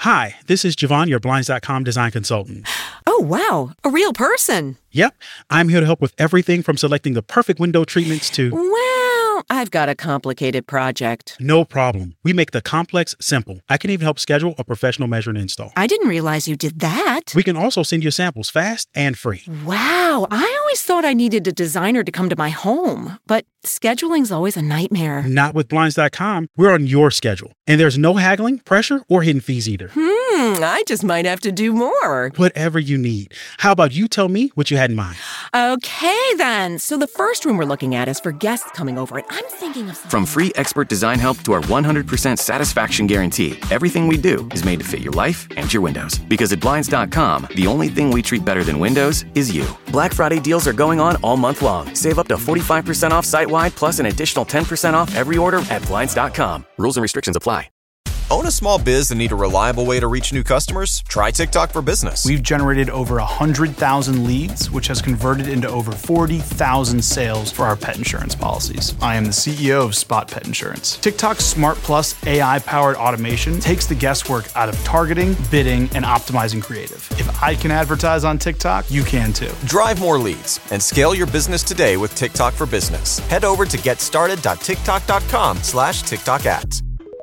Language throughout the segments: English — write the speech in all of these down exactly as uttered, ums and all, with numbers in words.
Hi, this is Javon, your Blinds dot com design consultant. Oh, wow. A real person. Yep. I'm here to help with everything from selecting the perfect window treatments to... Well, I've got a complicated project. No problem. We make the complex simple. I can even help schedule a professional measure and install. I didn't realize you did that. We can also send you samples fast and free. Wow. I always thought I needed a designer to come to my home, but scheduling's always a nightmare. Not with Blinds dot com. We're on your schedule. And there's no haggling, pressure, or hidden fees either. Hmm, I just might have to do more. Whatever you need. How about you tell me what you had in mind? Okay, then. So the first room we're looking at is for guests coming over, and I'm thinking of something... From free expert design help to our one hundred percent satisfaction guarantee, everything we do is made to fit your life and your windows. Because at Blinds dot com, the only thing we treat better than windows is you. Black Friday deals are going on all month long. Save up to forty-five percent off site-wide, plus an additional ten percent off every order at Blinds dot com. Rules and restrictions apply. Own a small biz and need a reliable way to reach new customers? Try TikTok for Business. We've generated over one hundred thousand leads, which has converted into over forty thousand sales for our pet insurance policies. I am the C E O of Spot Pet Insurance. TikTok's Smart Plus A I-powered automation takes the guesswork out of targeting, bidding, and optimizing creative. If I can advertise on TikTok, you can too. Drive more leads and scale your business today with TikTok for Business. Head over to getstarted.tiktok.com slash TikTok ads.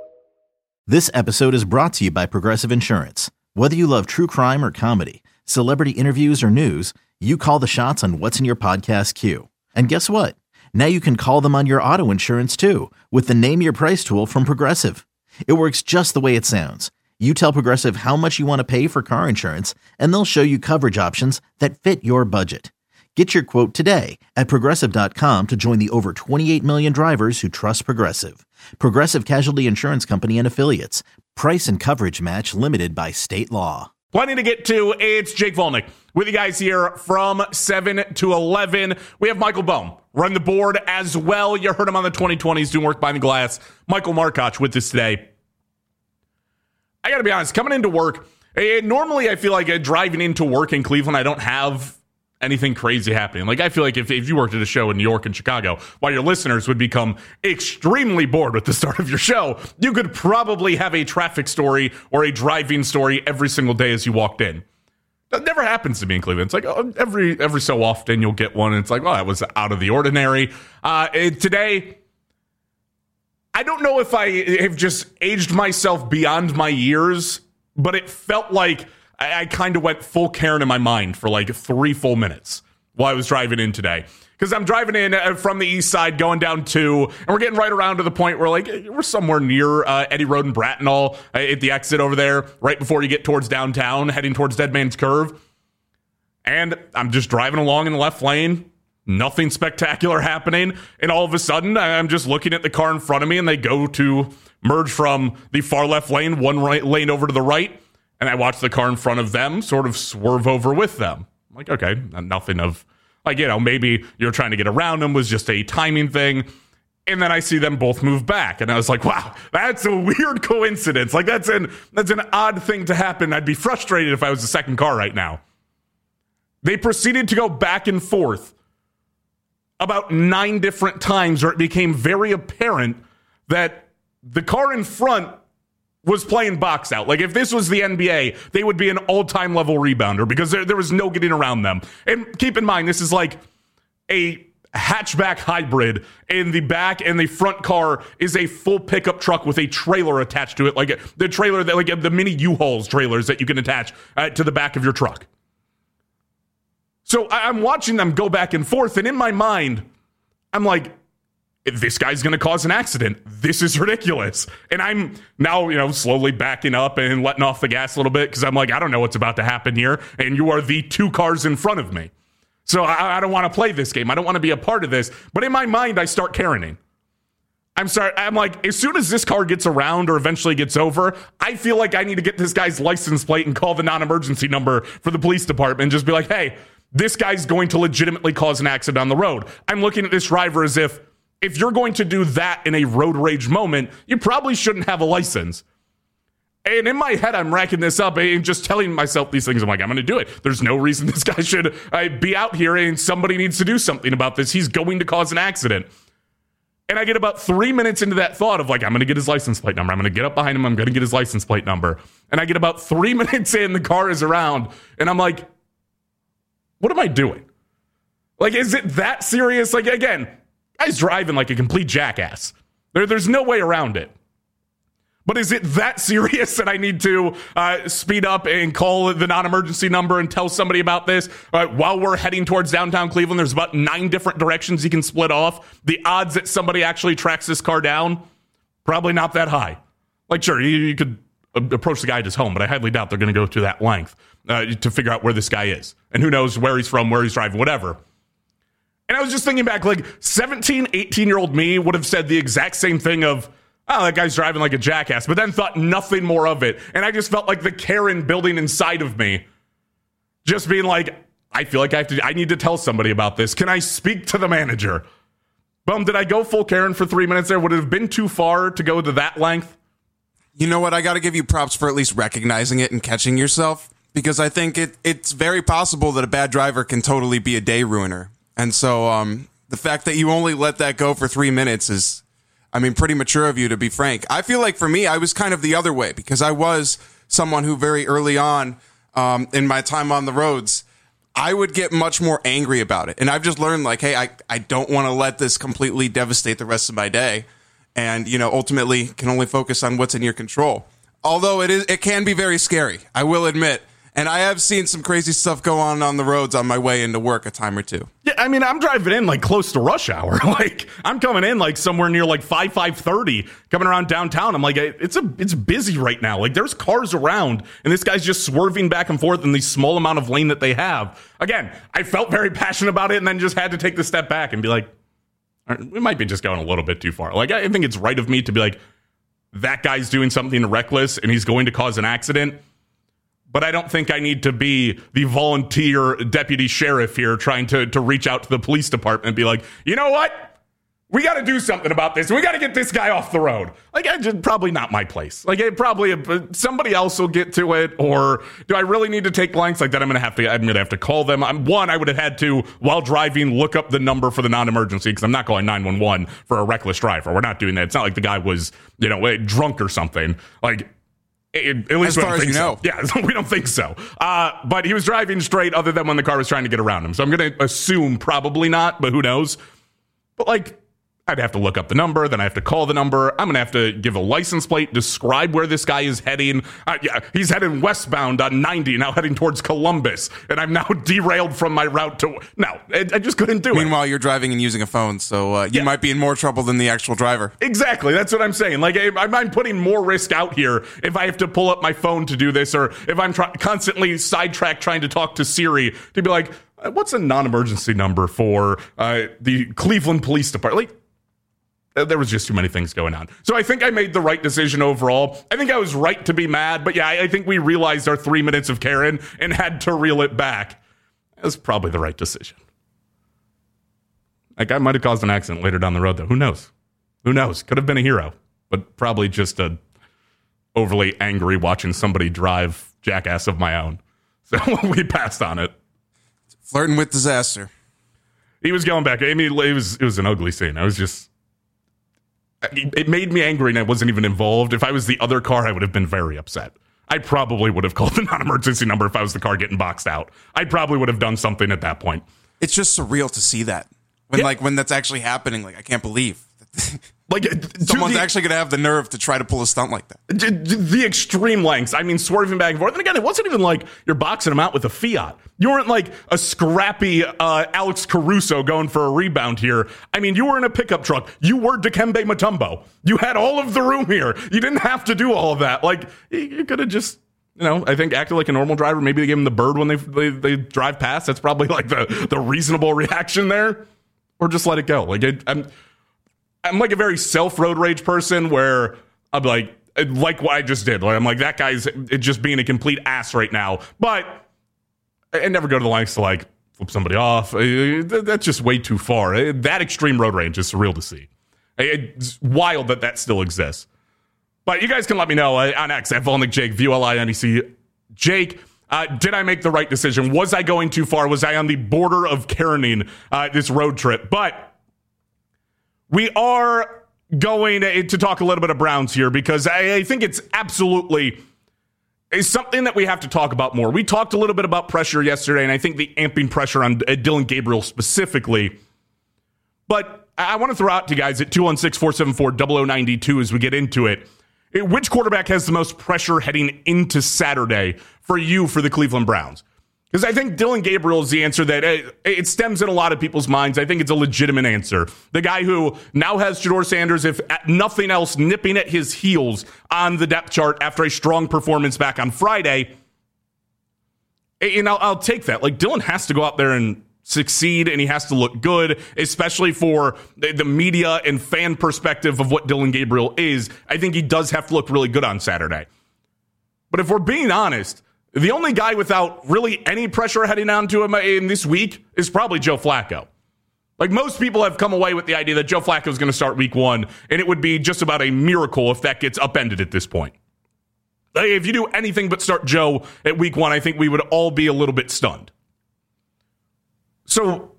This episode is brought to you by Progressive Insurance. Whether you love true crime or comedy, celebrity interviews or news, you call the shots on what's in your podcast queue. And guess what? Now you can call them on your auto insurance too with the Name Your Price tool from Progressive. It works just the way it sounds. You tell Progressive how much you want to pay for car insurance, and they'll show you coverage options that fit your budget. Get your quote today at Progressive dot com to join the over twenty-eight million drivers who trust Progressive. Progressive Casualty Insurance Company and Affiliates. Price and coverage match limited by state law. Plenty to get to. It's Jake Volnick with you guys here from seven to eleven. We have Michael Bohm run the board as well. You heard him on the twenty twenties doing work behind the glass. Michael Markoch with us today. I got to be honest, coming into work, eh, normally I feel like uh, driving into work in Cleveland, I don't have anything crazy happening. Like, I feel like if, if you worked at a show in New York and Chicago, while your listeners would become extremely bored with the start of your show, you could probably have a traffic story or a driving story every single day as you walked in. That never happens to me in Cleveland. It's like oh, every every so often you'll get one, and it's like, oh, that was out of the ordinary. Uh, it, today, I don't know if I have just aged myself beyond my years, but it felt like I kind of went full Karen in my mind for like three full minutes while I was driving in today. Because I'm driving in from the east side, going down two, and we're getting right around to the point where like we're somewhere near uh, Eddie Road and Brattonall uh, at the exit over there, right before you get towards downtown, heading towards Dead Man's Curve. And I'm just driving along in the left lane, nothing spectacular happening, and all of a sudden I'm just looking at the car in front of me, and they go to merge from the far left lane, one right lane over to the right. And I watch the car in front of them sort of swerve over with them. I'm like, okay, nothing of, like, you know, maybe you're trying to get around them, was just a timing thing. And then I see them both move back. And I was like, wow, that's a weird coincidence. Like, that's an, that's an odd thing to happen. I'd be frustrated if I was the second car right now. They proceeded to go back and forth about nine different times, or it became very apparent that the car in front was playing box out. Like, if this was the N B A, they would be an all-time level rebounder because there, there was no getting around them. And keep in mind, this is like a hatchback hybrid. In the back and the front car is a full pickup truck with a trailer attached to it, like the trailer that, like the mini U-Hauls trailers that you can attach uh, to the back of your truck. So I- I'm watching them go back and forth, and in my mind, I'm like, this guy's going to cause an accident. This is ridiculous. And I'm now, you know, slowly backing up and letting off the gas a little bit because I'm like, I don't know what's about to happen here. And you are the two cars in front of me. So I, I don't want to play this game. I don't want to be a part of this. But in my mind, I start Karening. I'm sorry. I'm like, as soon as this car gets around or eventually gets over, I feel like I need to get this guy's license plate and call the non-emergency number for the police department and just be like, hey, this guy's going to legitimately cause an accident on the road. I'm looking at this driver as if, if you're going to do that in a road rage moment, you probably shouldn't have a license. And in my head, I'm racking this up and just telling myself these things. I'm like, I'm going to do it. There's no reason this guy should uh, be out here, and somebody needs to do something about this. He's going to cause an accident. And I get about three minutes into that thought of like, I'm going to get his license plate number. I'm going to get up behind him. I'm going to get his license plate number. And I get about three minutes in, the car is around. And I'm like, what am I doing? Like, is it that serious? Like, again, guy's driving like a complete jackass. There, there's no way around it. But is it that serious that I need to uh, speed up and call the non-emergency number and tell somebody about this? Uh, while we're heading towards downtown Cleveland, there's about nine different directions you can split off. The odds that somebody actually tracks this car down, probably not that high. Like, sure, you, you could approach the guy at his home, but I highly doubt they're going to go to that length uh, to figure out where this guy is. And who knows where he's from, where he's driving, whatever. And I was just thinking back, like, seventeen, eighteen-year-old me would have said the exact same thing of, oh, that guy's driving like a jackass, but then thought nothing more of it. And I just felt like the Karen building inside of me, just being like, I feel like I have to, I need to tell somebody about this. Can I speak to the manager? Boom, did I go full Karen for three minutes there? Would it have been too far to go to that length? You know what? I got to give you props for at least recognizing it and catching yourself, because I think it it's very possible that a bad driver can totally be a day ruiner. And so um, the fact that you only let that go for three minutes is, I mean, pretty mature of you, to be frank. I feel like for me, I was kind of the other way, because I was someone who very early on um, in my time on the roads, I would get much more angry about it. And I've just learned, like, hey, I, I don't want to let this completely devastate the rest of my day. And, you know, ultimately can only focus on what's in your control. Although it is, it can be very scary, I will admit. And I have seen some crazy stuff go on on the roads on my way into work a time or two. Yeah, I mean, I'm driving in like close to rush hour. Like, I'm coming in like somewhere near like five, five thirty, coming around downtown. I'm like, it's a, it's busy right now. Like, there's cars around, and this guy's just swerving back and forth in the small amount of lane that they have. Again, I felt very passionate about it, and then just had to take the step back and be like, we might be just going a little bit too far. Like, I think it's right of me to be like, that guy's doing something reckless, and he's going to cause an accident. But I don't think I need to be the volunteer deputy sheriff here trying to, to reach out to the police department and be like, you know what? We got to do something about this. We got to get this guy off the road. Like, I just, probably not my place. Like, it probably somebody else will get to it. Or do I really need to take lengths like that? I'm going to have to, I'm going to have to call them. I'm, one, I would have had to, while driving, look up the number for the non-emergency, because I'm not calling nine one one for a reckless driver. We're not doing that. It's not like the guy was, you know, drunk or something. Like, It, at least as far as you so. know. Yeah, we don't think so. Uh, but he was driving straight other than when the car was trying to get around him. So I'm going to assume probably not, but who knows? But like, I'd have to look up the number, then I have to call the number. I'm going to have to give a license plate, describe where this guy is heading. Uh, yeah, he's heading westbound on ninety, now heading towards Columbus, and I'm now derailed from my route to... No, I, I just couldn't do Meanwhile, it. Meanwhile, you're driving and using a phone, so uh, you yeah. might be in more trouble than the actual driver. Exactly, that's what I'm saying. Like, I'm, I'm putting more risk out here if I have to pull up my phone to do this, or if I'm try- constantly sidetracked trying to talk to Siri to be like, what's a non-emergency number for uh, the Cleveland Police Department? Like, there was just too many things going on. So I think I made the right decision overall. I think I was right to be mad, but yeah, I think we realized our three minutes of Karen and had to reel it back. It was probably the right decision. That guy might have caused an accident later down the road, though. Who knows? Who knows? Could have been a hero, but probably just a overly angry watching somebody drive jackass of my own. So we passed on it. Flirting with disaster. He was going back. I mean, it was, it was an ugly scene. I was just... It made me angry, and I wasn't even involved. If I was the other car, I would have been very upset. I probably would have called the non-emergency number if I was the car getting boxed out. I probably would have done something at that point. It's just surreal to see that. When yeah. like when that's actually happening, like I can't believe like someone's the, actually going to have the nerve to try to pull a stunt like that. The extreme lengths. I mean, swerving back and forth. And again, it wasn't even like you're boxing him out with a Fiat. You weren't like a scrappy uh, Alex Caruso going for a rebound here. I mean, you were in a pickup truck. You were Dikembe Mutombo. You had all of the room here. You didn't have to do all of that. Like, you could have just, you know, I think acted like a normal driver. Maybe they give him the bird when they they, they drive past. That's probably like the, the reasonable reaction there. Or just let it go. Like, it, I'm... I'm like a very self-road rage person where I'm like, like what I just did. Like, I'm like, that guy's just being a complete ass right now. But I never go to the lengths to like flip somebody off. That's just way too far. That extreme road rage is surreal to see. It's wild that that still exists. But you guys can let me know on X at Volnick Jake, V U L I N E C. Jake, uh, did I make the right decision? Was I going too far? Was I on the border of Karening uh, this road trip? But we are going to talk a little bit of Browns here because I, I think it's absolutely is something that we have to talk about more. We talked a little bit about pressure yesterday, and I think the amping pressure on uh, Dillon Gabriel specifically. But I want to throw out to you guys at two one six, four seven four, zero zero nine two as we get into it. Which quarterback has the most pressure heading into Saturday for you for the Cleveland Browns? Because I think Dillon Gabriel is the answer that it, it stems in a lot of people's minds. I think it's a legitimate answer. The guy who now has Shedeur Sanders, if nothing else, nipping at his heels on the depth chart after a strong performance back on Friday. And I'll, I'll take that. Like, Dillon has to go out there and succeed, and he has to look good, especially for the, the media and fan perspective of what Dillon Gabriel is. I think he does have to look really good on Saturday. But if we're being honest, the only guy without really any pressure heading on to him in this week is probably Joe Flacco. Like, most people have come away with the idea that Joe Flacco is going to start week one, and it would be just about a miracle if that gets upended at this point. Like, if you do anything but start Joe at week one, I think we would all be a little bit stunned. So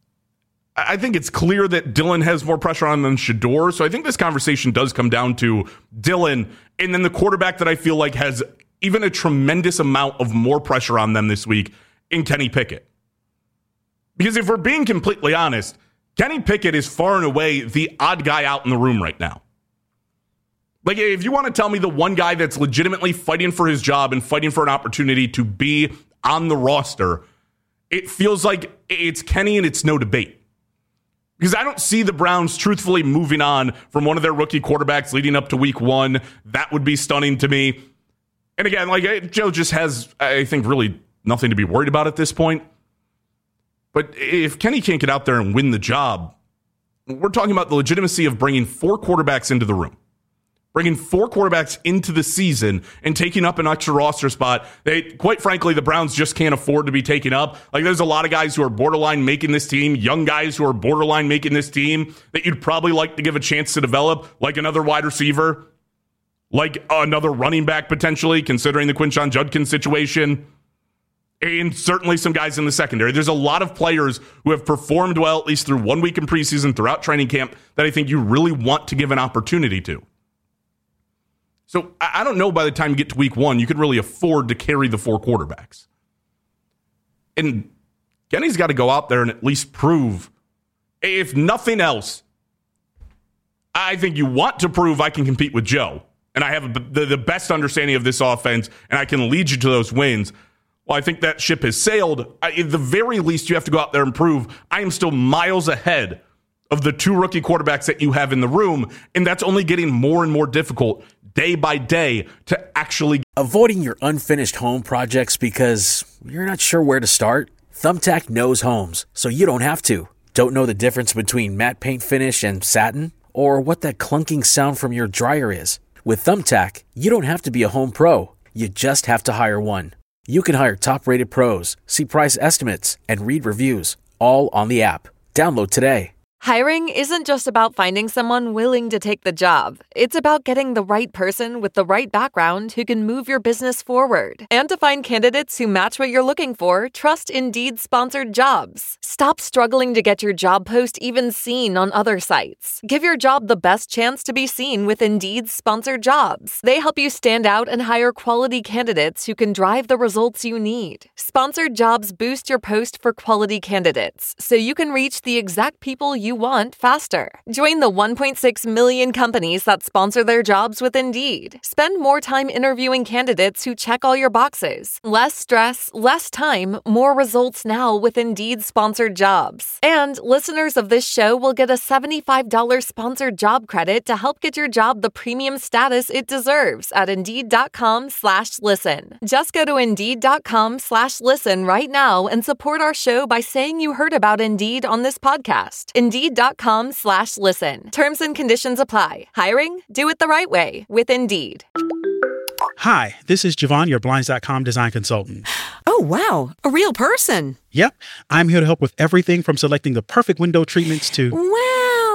I think it's clear that Dillon has more pressure on him than Shedeur. So I think this conversation does come down to Dillon, and then the quarterback that I feel like has even a tremendous amount of more pressure on them this week in Kenny Pickett. Because if we're being completely honest, Kenny Pickett is far and away the odd guy out in the room right now. Like, if you want to tell me the one guy that's legitimately fighting for his job and fighting for an opportunity to be on the roster, it feels like it's Kenny, and it's no debate. Because I don't see the Browns truthfully moving on from one of their rookie quarterbacks leading up to week one. That would be stunning to me. And again, like, Joe just has, I think, really nothing to be worried about at this point. But if Kenny can't get out there and win the job, we're talking about the legitimacy of bringing four quarterbacks into the room. Bringing four quarterbacks into the season and taking up an extra roster spot. They, quite frankly, the Browns just can't afford to be taken up. Like, there's a lot of guys who are borderline making this team, young guys who are borderline making this team that you'd probably like to give a chance to develop, like another wide receiver, like another running back potentially, considering the Quinshon Judkins situation, and certainly some guys in the secondary. There's a lot of players who have performed well, at least through one week in preseason, throughout training camp, that I think you really want to give an opportunity to. So I don't know by the time you get to week one, you could really afford to carry the four quarterbacks. And Kenny's got to go out there and at least prove, if nothing else, I think you want to prove I can compete with Joe. And I have the, the best understanding of this offense, and I can lead you to those wins. Well, I think that ship has sailed. I, at the very least, you have to go out there and prove I am still miles ahead of the two rookie quarterbacks that you have in the room, and that's only getting more and more difficult day by day to actually. Avoiding your unfinished home projects because you're not sure where to start? Thumbtack knows homes, so you don't have to. Don't know the difference between matte paint finish and satin? Or what that clunking sound from your dryer is? With Thumbtack, you don't have to be a home pro. You just have to hire one. You can hire top-rated pros, see price estimates, and read reviews, all on the app. Download today. Hiring isn't just about finding someone willing to take the job. It's about getting the right person with the right background who can move your business forward. And to find candidates who match what you're looking for, trust Indeed-sponsored jobs. Stop struggling to get your job post even seen on other sites. Give your job the best chance to be seen with Indeed-sponsored jobs. They help you stand out and hire quality candidates who can drive the results you need. Sponsored jobs boost your post for quality candidates, so you can reach the exact people you want faster. Join the one point six million companies that sponsor their jobs with Indeed. Spend more time interviewing candidates who check all your boxes. Less stress, less time, more results now with Indeed-sponsored jobs. And listeners of this show will get a seventy-five dollars sponsored job credit to help get your job the premium status it deserves at Indeed.com slash listen. Just go to Indeed.com slash listen right now and support our show by saying you heard about Indeed on this podcast. Indeed.com slash listen. Terms and conditions apply. Hiring? Do it the right way with Indeed. Hi, this is Javon, your Blinds dot com design consultant. Oh, wow. A real person. Yep. I'm here to help with everything from selecting the perfect window treatments to... Well,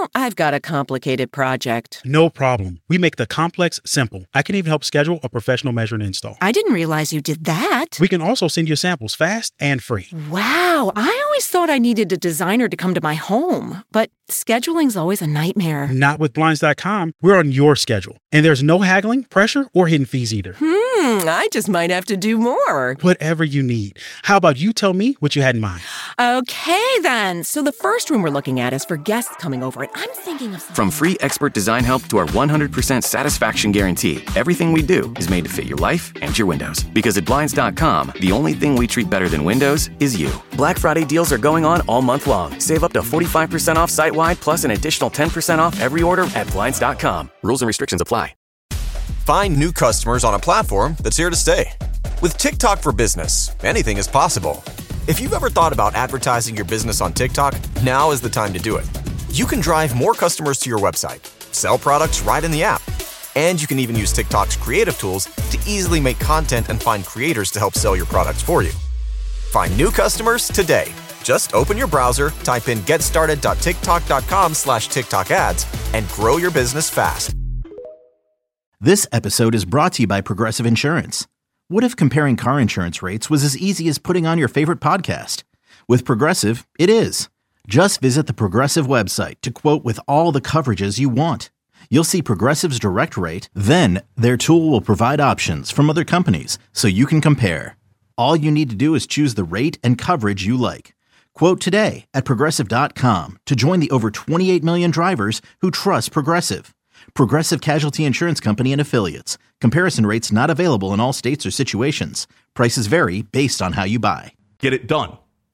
I've got a complicated project. No problem. We make the complex simple. I can even help schedule a professional measure and install. I didn't realize you did that. We can also send you samples fast and free. Wow, I always thought I needed a designer to come to my home, but scheduling's always a nightmare. Not with Blinds dot com. We're on your schedule, and there's no haggling, pressure, or hidden fees either. Hmm, I just might have to do more. Whatever you need. How about you tell me what you had in mind? Okay, then. So the first room we're looking at is for guests coming over, and I'm thinking of something. From free expert design help to our one hundred percent satisfaction guarantee, everything we do is made to fit your life and your windows. Because at Blinds dot com, the only thing we treat better than windows is you. Black Friday deals are going on all month long. Save up to forty-five percent off site-wide, plus an additional ten percent off every order at Blinds dot com. Rules and restrictions apply. Find new customers on a platform that's here to stay. With TikTok for Business, anything is possible. If you've ever thought about advertising your business on TikTok, now is the time to do it. You can drive more customers to your website, sell products right in the app, and you can even use TikTok's creative tools to easily make content and find creators to help sell your products for you. Find new customers today. Just open your browser, type in getstarted.tiktok.com slash TikTok ads, and grow your business fast. This episode is brought to you by Progressive Insurance. What if comparing car insurance rates was as easy as putting on your favorite podcast? With Progressive, it is. Just visit the Progressive website to quote with all the coverages you want. You'll see Progressive's direct rate, then their tool will provide options from other companies so you can compare. All you need to do is choose the rate and coverage you like. Quote today at Progressive dot com to join the over twenty-eight million drivers who trust Progressive. Progressive Casualty Insurance Company and Affiliates. Comparison rates not available in all states or situations. Prices vary based on how you buy. Get it done.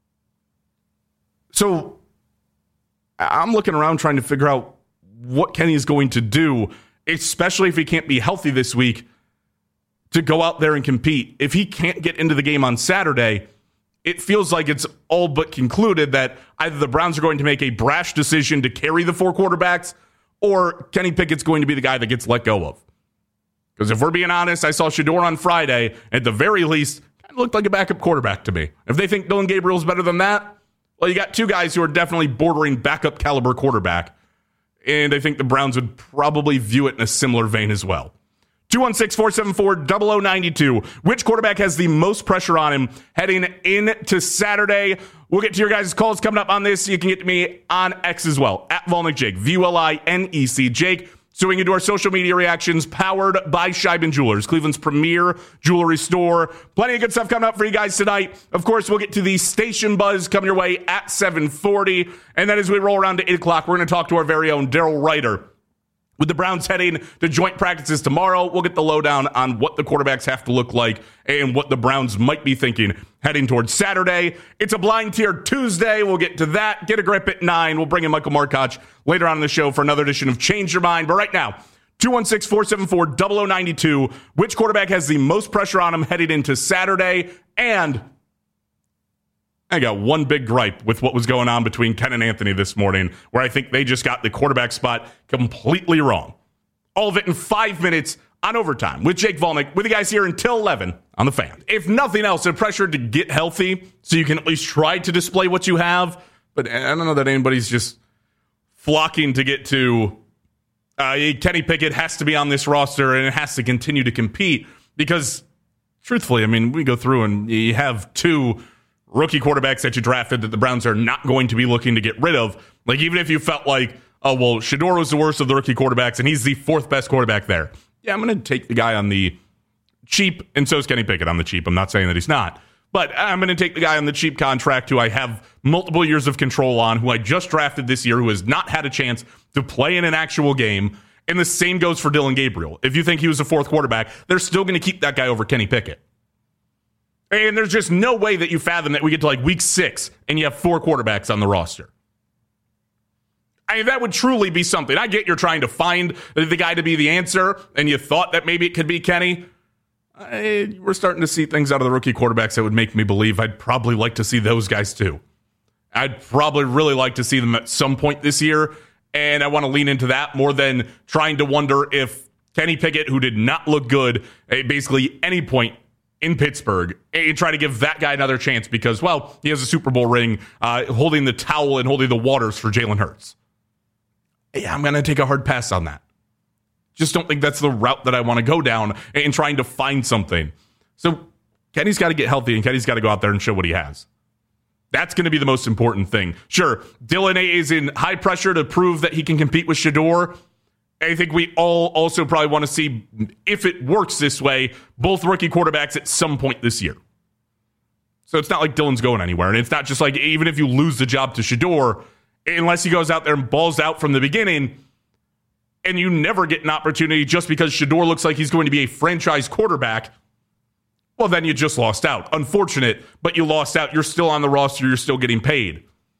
So I'm looking around trying to figure out what Kenny is going to do, especially if he can't be healthy this week, to go out there and compete. If he can't get into the game on Saturday, it feels like it's all but concluded that either the Browns are going to make a brash decision to carry the four quarterbacks, or Kenny Pickett's going to be the guy that gets let go of. Because if we're being honest, I saw Shedeur on Friday. At the very least, kind of looked like a backup quarterback to me. If they think Dillon Gabriel's better than that, well, you got two guys who are definitely bordering backup caliber quarterback. And I think the Browns would probably view it in a similar vein as well. two one six, four seven four, zero zero nine two. Which quarterback has the most pressure on him heading into Saturday? We'll get to your guys' calls coming up on this. You can get to me on X as well, at Volnick Jake, V U L I N E C Jake. So we can do our social media reactions powered by Scheiben Jewelers, Cleveland's premier jewelry store. Plenty of good stuff coming up for you guys tonight. Of course, we'll get to the Station Buzz coming your way at seven forty. And then as we roll around to eight o'clock, we're going to talk to our very own Daryl Ryder. With the Browns heading to joint practices tomorrow, we'll get the lowdown on what the quarterbacks have to look like and what the Browns might be thinking heading towards Saturday. It's a Blind Tier Tuesday. We'll get to that. Get a grip at nine. We'll bring in Michael Markoch later on in the show for another edition of Change Your Mind. But right now, two one six, four seven four, zero zero nine two. Which quarterback has the most pressure on him heading into Saturday? And I got one big gripe with what was going on between Ken and Anthony this morning, where I think they just got the quarterback spot completely wrong. All of it in five minutes on Overtime with Jake Volnick, with you guys here until eleven on The Fan. If nothing else, they're pressured to get healthy so you can at least try to display what you have. But I don't know that anybody's just flocking to get to uh, Kenny Pickett has to be on this roster and it has to continue to compete because, truthfully, I mean, we go through and you have two rookie quarterbacks that you drafted that the Browns are not going to be looking to get rid of. Like, even if you felt like, oh, well, Shedeur was the worst of the rookie quarterbacks and he's the fourth best quarterback there. Yeah, I'm going to take the guy on the cheap, and so is Kenny Pickett on the cheap. I'm not saying that he's not. But I'm going to take the guy on the cheap contract who I have multiple years of control on, who I just drafted this year, who has not had a chance to play in an actual game. And the same goes for Dillon Gabriel. If you think he was a fourth quarterback, they're still going to keep that guy over Kenny Pickett. And there's just no way that you fathom that we get to like week six and you have four quarterbacks on the roster. I mean, that would truly be something. I get you're trying to find the guy to be the answer, and you thought that maybe it could be Kenny. I, we're starting to see things out of the rookie quarterbacks that would make me believe I'd probably like to see those guys too. I'd probably really like to see them at some point this year, and I want to lean into that more than trying to wonder if Kenny Pickett, who did not look good at basically any point in Pittsburgh, and try to give that guy another chance because, well, he has a Super Bowl ring uh, holding the towel and holding the waters for Jalen Hurts. yeah, I'm going to take a hard pass on that. Just don't think that's the route that I want to go down in trying to find something. So Kenny's got to get healthy, and Kenny's got to go out there and show what he has. That's going to be the most important thing. Sure, Dylan is in high pressure to prove that he can compete with Shedeur. I think we all also probably want to see, if it works this way, both rookie quarterbacks at some point this year. So it's not like Dylan's going anywhere. And it's not just like, even if you lose the job to Shedeur, unless he goes out there and balls out from the beginning, and you never get an opportunity just because Shedeur looks like he's going to be a franchise quarterback, well, then you just lost out. Unfortunate, but you lost out. You're still on the roster. You're still getting paid.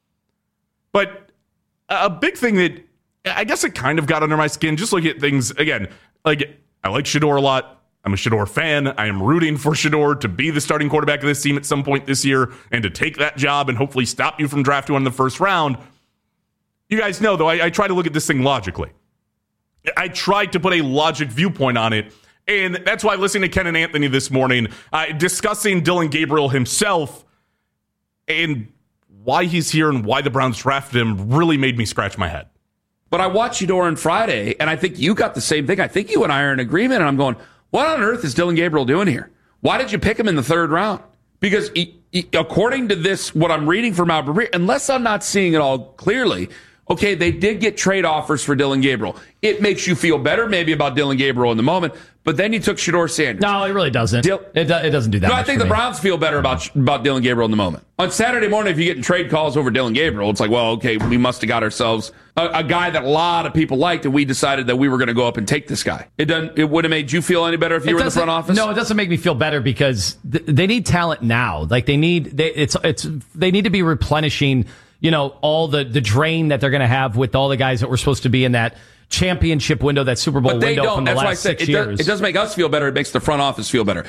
But a big thing that I guess it kind of got under my skin, just looking at things, again, like I like Shedeur a lot. I'm a Shedeur fan. I am rooting for Shedeur to be the starting quarterback of this team at some point this year and to take that job and hopefully stop you from drafting one in the first round. You guys know, though, I, I try to look at this thing logically. I tried to put a logic viewpoint on it, and that's why listening to Ken and Anthony this morning, uh, discussing Dylan Gabriel himself and why he's here and why the Browns drafted him really made me scratch my head. But I watched Shedeur on Friday, and I think you got the same thing. I think you and I are in agreement, and I'm going, what on earth is Dylan Gabriel doing here? Why did you pick him in the third round? Because he, he, according to this, what I'm reading from Albert, unless I'm not seeing it all clearly, okay, they did get trade offers for Dylan Gabriel. It makes you feel better maybe about Dylan Gabriel in the moment, but then you took Shedeur Sanders. No, it really doesn't. Dil- it, do- it doesn't do that no, much I think for the me. Browns feel better about about Dylan Gabriel in the moment. On Saturday morning, if you're getting trade calls over Dylan Gabriel, it's like, well, okay, we must have got ourselves a, a guy that a lot of people liked, and we decided that we were going to go up and take this guy. It doesn't. It would have made you feel any better if you It were in the front office? No, it doesn't make me feel better because th- they need talent now. Like they need, they, it's it's they need to be replenishing, you know, all the, the drain that they're going to have with all the guys that were supposed to be in that championship window, that Super Bowl but they window don't. from the That's last why I said six it years. Does, it does make us feel better. It makes the front office feel better.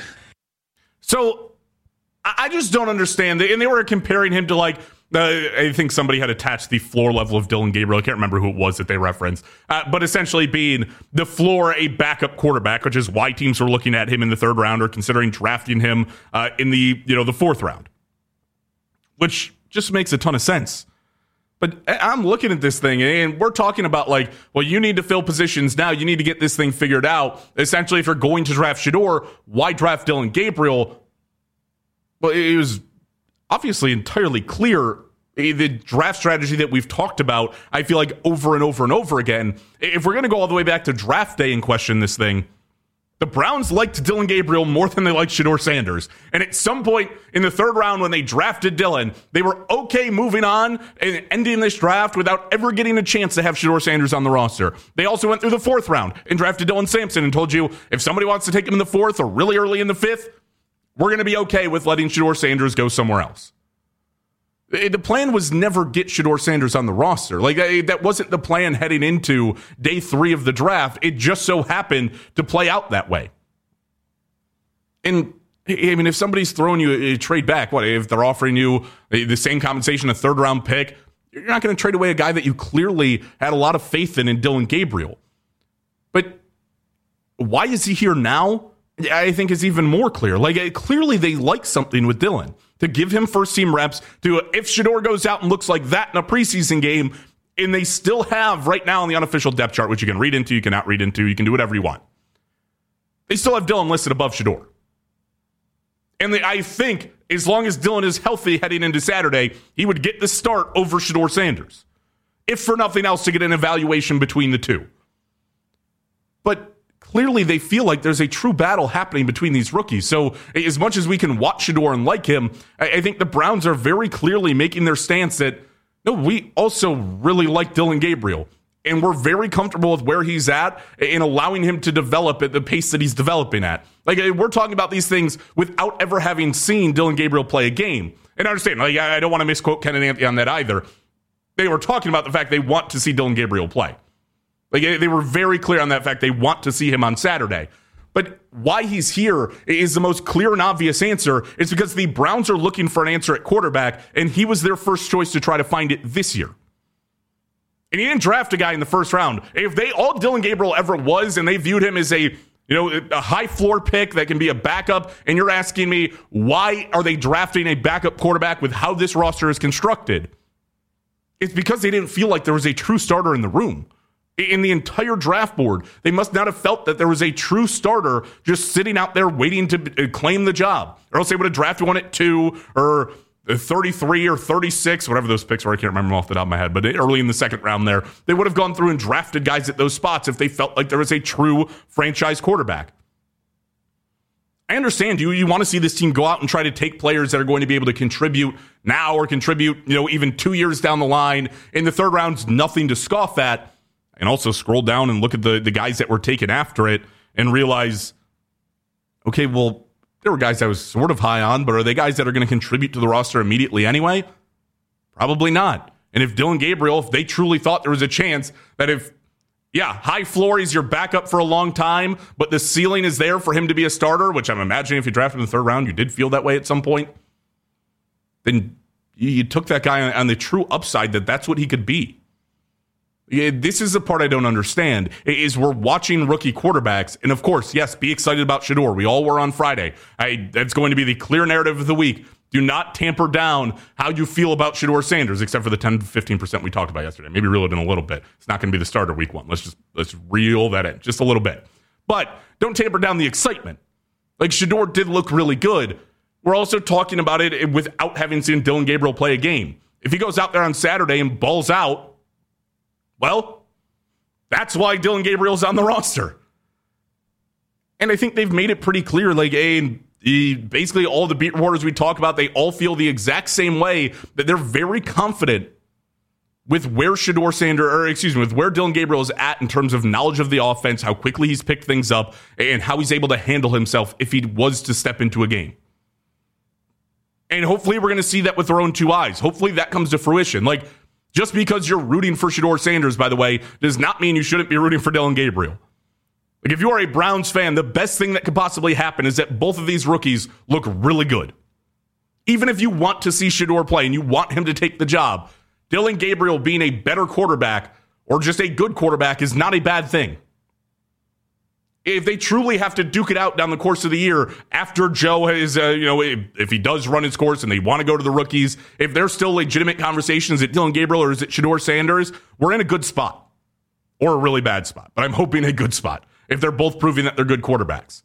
So I just don't understand. And they were comparing him to, like, uh, I think somebody had attached the floor level of Dylan Gabriel. I can't remember who it was that they referenced. Uh, but essentially being the floor, a backup quarterback, which is why teams were looking at him in the third round or considering drafting him uh, in the, you know, the fourth round, which just makes a ton of sense. But I'm looking at this thing, and we're talking about, like, well, you need to fill positions now. You need to get this thing figured out. Essentially, if you're going to draft Shedeur, why draft Dylan Gabriel? Well, it was obviously entirely clear. The draft strategy that we've talked about, I feel like over and over and over again, if we're going to go all the way back to draft day and question this thing, the Browns liked Dylan Gabriel more than they liked Shedeur Sanders. And at some point in the third round when they drafted Dylan, they were okay moving on and ending this draft without ever getting a chance to have Shedeur Sanders on the roster. They also went through the fourth round and drafted Dylan Sampson and told you, if somebody wants to take him in the fourth or really early in the fifth, we're going to be okay with letting Shedeur Sanders go somewhere else. The plan was never get Shedeur Sanders on the roster. Like, that wasn't the plan heading into day three of the draft. It just so happened to play out that way. And, I mean, if somebody's throwing you a trade back, what, if they're offering you the same compensation, a third-round pick, you're not going to trade away a guy that you clearly had a lot of faith in, in Dylan Gabriel. But why is he here now? I think is even more clear. Like, clearly they like something with Dylan. To give him first-team reps, to if Shedeur goes out and looks like that in a preseason game, and they still have right now on the unofficial depth chart, which you can read into, you can not read into, you can do whatever you want. They still have Dylan listed above Shedeur. And they, I think as long as Dylan is healthy heading into Saturday, he would get the start over Shedeur Sanders. If for nothing else, to get an evaluation between the two. But clearly, they feel like there's a true battle happening between these rookies. So as much as we can watch Shedeur and like him, I, I think the Browns are very clearly making their stance that, no, we also really like Dylan Gabriel. And we're very comfortable with where he's at and allowing him to develop at the pace that he's developing at. Like, we're talking about these things without ever having seen Dylan Gabriel play a game. And I understand, like, I don't want to misquote Ken and Anthony on that either. They were talking about the fact they want to see Dylan Gabriel play. Like, they were very clear on that fact. They want to see him on Saturday. But why he's here is the most clear and obvious answer. It's because the Browns are looking for an answer at quarterback, and he was their first choice to try to find it this year. And he didn't draft a guy in the first round. If they all Dylan Gabriel ever was, and they viewed him as a, you know, a high floor pick that can be a backup, and you're asking me, why are they drafting a backup quarterback with how this roster is constructed? It's because they didn't feel like there was a true starter in the room. in the entire draft board. They must not have felt that there was a true starter just sitting out there waiting to claim the job. Or else they would have drafted one at two or thirty-three or thirty-six, whatever those picks were. I can't remember them off the top of my head, but early in the second round there, they would have gone through and drafted guys at those spots if they felt like there was a true franchise quarterback. I understand you. You want to see this team go out and try to take players that are going to be able to contribute now or contribute, you know, even two years down the line. In the third round's nothing to scoff at. And also scroll down and look at the, the guys that were taken after it and realize, okay, well, there were guys I was sort of high on, but are they guys that are going to contribute to the roster immediately anyway? Probably not. And if Dillon Gabriel, if they truly thought there was a chance that if, yeah, high floor, he's your backup for a long time, but the ceiling is there for him to be a starter, which I'm imagining if you drafted him in the third round, you did feel that way at some point, then you, you took that guy on, on the true upside that that's what he could be. Yeah, this is the part I don't understand, is we're watching rookie quarterbacks. And of course, yes, be excited about Shedeur. We all were on Friday. I, that's going to be the clear narrative of the week. Do not tamper down how you feel about Shedeur Sanders, except for the ten to fifteen percent we talked about yesterday. Maybe reel it in a little bit. It's not going to be the starter week one. Let's just let's reel that in just a little bit. But don't tamper down the excitement. Like, Shedeur did look really good. We're also talking about it without having seen Dillon Gabriel play a game. If he goes out there on Saturday and balls out, well, that's why Dillon Gabriel's on the roster. And I think they've made it pretty clear, like, hey, he, basically all the beat reporters we talk about, they all feel the exact same way, that they're very confident with where Shedeur Sanders, or excuse me, with where Dillon Gabriel is at in terms of knowledge of the offense, how quickly he's picked things up, and how he's able to handle himself if he was to step into a game. And hopefully we're going to see that with our own two eyes. Hopefully that comes to fruition. Like, just because you're rooting for Shedeur Sanders, by the way, does not mean you shouldn't be rooting for Dillon Gabriel. Like, if you are a Browns fan, the best thing that could possibly happen is that both of these rookies look really good. Even if you want to see Shedeur play and you want him to take the job, Dillon Gabriel being a better quarterback or just a good quarterback is not a bad thing. If they truly have to duke it out down the course of the year after Joe has, uh, you know, if, if he does run his course and they want to go to the rookies, if there's still legitimate conversations at Dillon Gabriel or is it Shedeur Sanders, we're in a good spot or a really bad spot. But I'm hoping a good spot if they're both proving that they're good quarterbacks.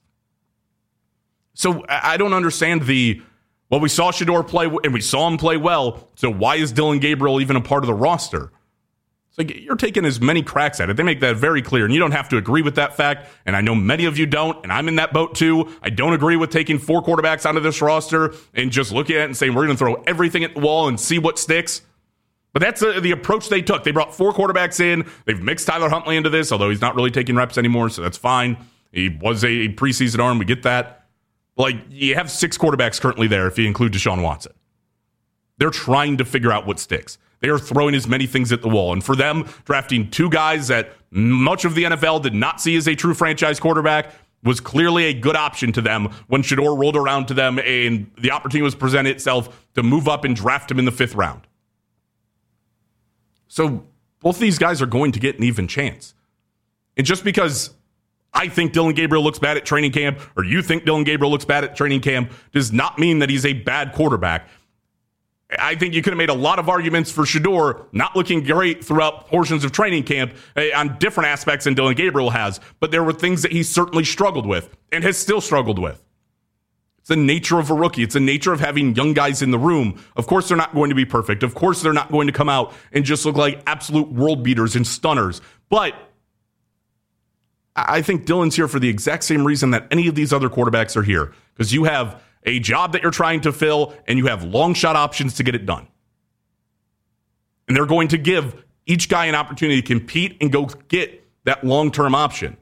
So I don't understand the, well, we saw Shedeur play and we saw him play well. So why is Dillon Gabriel even a part of the roster? It's like, you're taking as many cracks at it. They make that very clear, and you don't have to agree with that fact, and I know many of you don't, and I'm in that boat too. I don't agree with taking four quarterbacks onto this roster and just looking at it and saying we're going to throw everything at the wall and see what sticks. But that's uh, the approach they took. They brought four quarterbacks in. They've mixed Tyler Huntley into this, although he's not really taking reps anymore, so that's fine. He was a preseason arm. We get that. Like, you have six quarterbacks currently there if you include Deshaun Watson. They're trying to figure out what sticks. They are throwing as many things at the wall. And for them, drafting two guys that much of the N F L did not see as a true franchise quarterback was clearly a good option to them when Shedeur rolled around to them and the opportunity was presented itself to move up and draft him in the fifth round. So both of these guys are going to get an even chance. And just because I think Dillon Gabriel looks bad at training camp or you think Dillon Gabriel looks bad at training camp does not mean that he's a bad quarterback. I think you could have made a lot of arguments for Shedeur not looking great throughout portions of training camp on different aspects than Dillon Gabriel has, but there were things that he certainly struggled with and has still struggled with. It's the nature of a rookie. It's the nature of having young guys in the room. Of course, they're not going to be perfect. Of course, they're not going to come out and just look like absolute world beaters and stunners. But I think Dillon's here for the exact same reason that any of these other quarterbacks are here, because you have a job that you're trying to fill, and you have long shot options to get it done. And they're going to give each guy an opportunity to compete and go get that long-term option.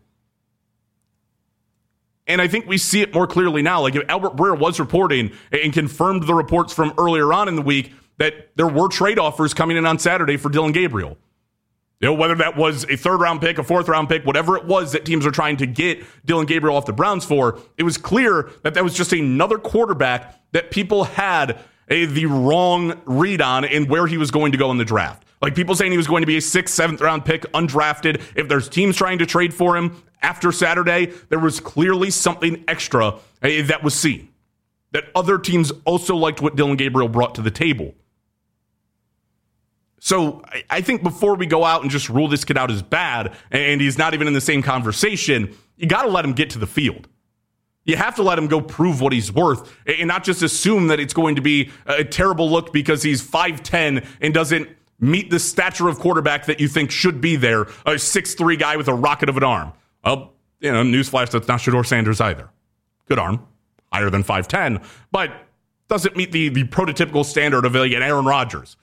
And I think we see it more clearly now. Like, if Albert Breer was reporting and confirmed the reports from earlier on in the week that there were trade offers coming in on Saturday for Dillon Gabriel. You know, whether that was a third-round pick, a fourth-round pick, whatever it was that teams are trying to get Dillon Gabriel off the Browns for, it was clear that that was just another quarterback that people had a, the wrong read on in where he was going to go in the draft. Like, people saying he was going to be a sixth, seventh-round pick, undrafted. If there's teams trying to trade for him after Saturday, there was clearly something extra uh, that was seen. That other teams also liked what Dillon Gabriel brought to the table. So I, I think before we go out and just rule this kid out as bad, and he's not even in the same conversation, you got to let him get to the field. You have to let him go prove what he's worth and not just assume that it's going to be a terrible look because he's five ten and doesn't meet the stature of quarterback that you think should be there, a six three guy with a rocket of an arm. Well, you know, newsflash, that's not Shedeur Sanders either. Good arm, higher than five ten, but doesn't meet the, the prototypical standard of like an Aaron Rodgers.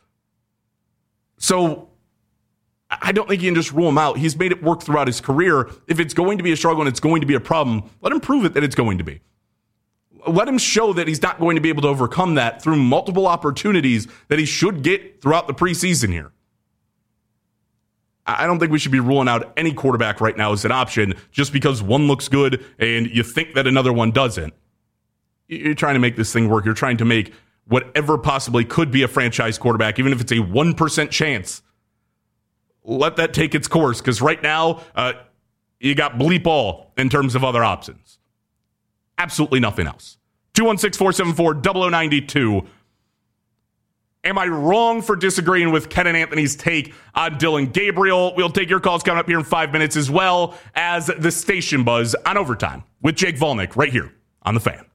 So I don't think you can just rule him out. He's made it work throughout his career. If it's going to be a struggle and it's going to be a problem, let him prove it that it's going to be. Let him show that he's not going to be able to overcome that through multiple opportunities that he should get throughout the preseason here. I don't think we should be ruling out any quarterback right now as an option just because one looks good and you think that another one doesn't. You're trying to make this thing work. You're trying to make whatever possibly could be a franchise quarterback, even if it's a one percent chance. Let that take its course, because right now, uh, you got bleep all in terms of other options. Absolutely nothing else. two one six, four seven four, zero zero nine two. Am I wrong for disagreeing with Ken and Anthony's take on Dillon Gabriel? We'll take your calls coming up here in five minutes, as well as the Station Buzz on Overtime with Jake Volnick right here on The Fan.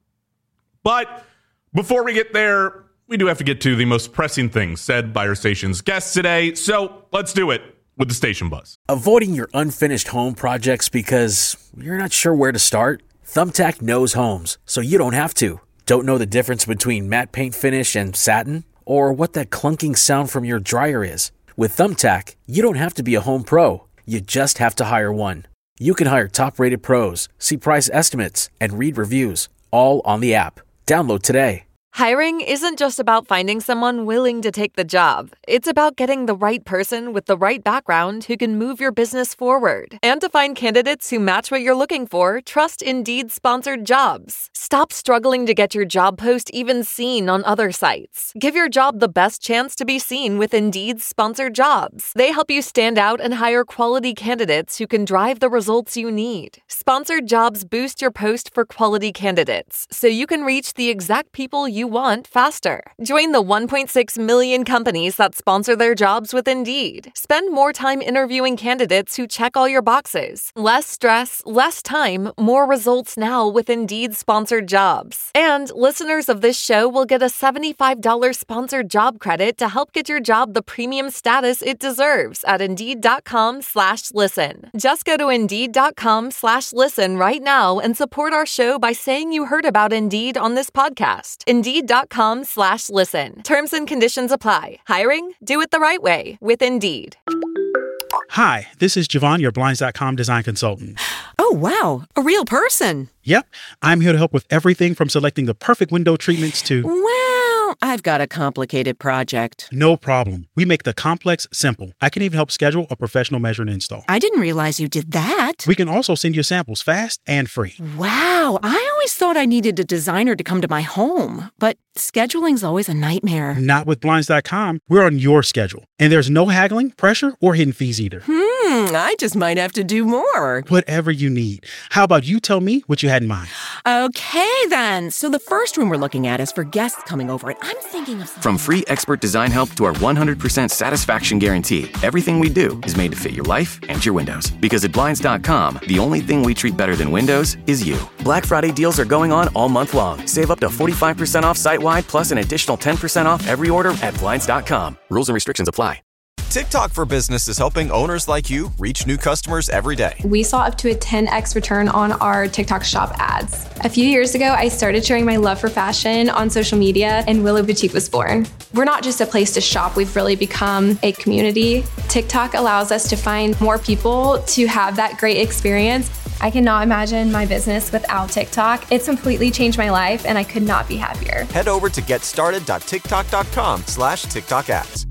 But before we get there, we do have to get to the most pressing things said by our station's guests today. So let's do it with the Station Buzz. Avoiding your unfinished home projects because you're not sure where to start? Thumbtack knows homes, so you don't have to. Don't know the difference between matte paint finish and satin? Or what that clunking sound from your dryer is? With Thumbtack, you don't have to be a home pro. You just have to hire one. You can hire top-rated pros, see price estimates, and read reviews, all on the app. Download today. Hiring isn't just about finding someone willing to take the job. It's about getting the right person with the right background who can move your business forward. And to find candidates who match what you're looking for, trust Indeed-sponsored jobs. Stop struggling to get your job post even seen on other sites. Give your job the best chance to be seen with Indeed-sponsored jobs. They help you stand out and hire quality candidates who can drive the results you need. Sponsored jobs boost your post for quality candidates, so you can reach the exact people you want faster. Join the one point six million companies that sponsor their jobs with Indeed. Spend more time interviewing candidates who check all your boxes. Less stress, less time, more results now with Indeed-sponsored jobs. And listeners of this show will get a seventy-five dollars sponsored job credit to help get your job the premium status it deserves at Indeed.com slash listen. Just go to Indeed.com slash listen right now and support our show by saying you heard about Indeed on this podcast. Indeed.com slash listen. Terms and conditions apply. Hiring? Do it the right way with Indeed. Hi, this is Javon, your Blinds dot com design consultant. Oh, wow. A real person. Yep. I'm here to help with everything from selecting the perfect window treatments to... Well, I've got a complicated project. No problem. We make the complex simple. I can even help schedule a professional measure and install. I didn't realize you did that. We can also send you samples fast and free. Wow. I always thought I needed a designer to come to my home, but scheduling's always a nightmare. Not with Blinds dot com. We're on your schedule, and there's no haggling, pressure, or hidden fees either. Hmm, I just might have to do more. Whatever you need. How about you tell me what you had in mind? Okay, then. So the first room we're looking at is for guests coming over, and I'm thinking of... From free expert design help to our one hundred percent satisfaction guarantee, everything we do is made to fit your life and your windows. Because at Blinds dot com, the only thing we treat better than windows is you. Black Friday deals are going on all month long. Save up to forty-five percent off site-wide, plus an additional ten percent off every order at Blinds dot com. Rules and restrictions apply. TikTok for Business is helping owners like you reach new customers every day. We saw up to a ten x return on our TikTok shop ads. A few years ago, I started sharing my love for fashion on social media, and Willow Boutique was born. We're not just a place to shop, we've really become a community. TikTok allows us to find more people to have that great experience. I cannot imagine my business without TikTok. It's completely changed my life, and I could not be happier. Head over to getstarted.tiktok.com slash TikTok ads.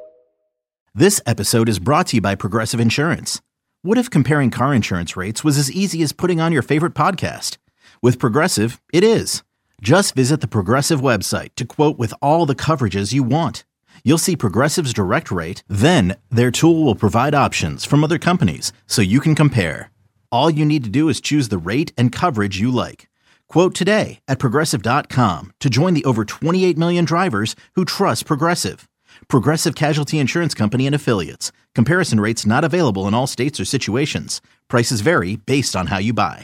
This episode is brought to you by Progressive Insurance. What if comparing car insurance rates was as easy as putting on your favorite podcast? With Progressive, it is. Just visit the Progressive website to quote with all the coverages you want. You'll see Progressive's direct rate, then their tool will provide options from other companies so you can compare. All you need to do is choose the rate and coverage you like. Quote today at Progressive dot com to join the over twenty-eight million drivers who trust Progressive. Progressive Casualty Insurance Company and Affiliates. Comparison rates not available in all states or situations. Prices vary based on how you buy.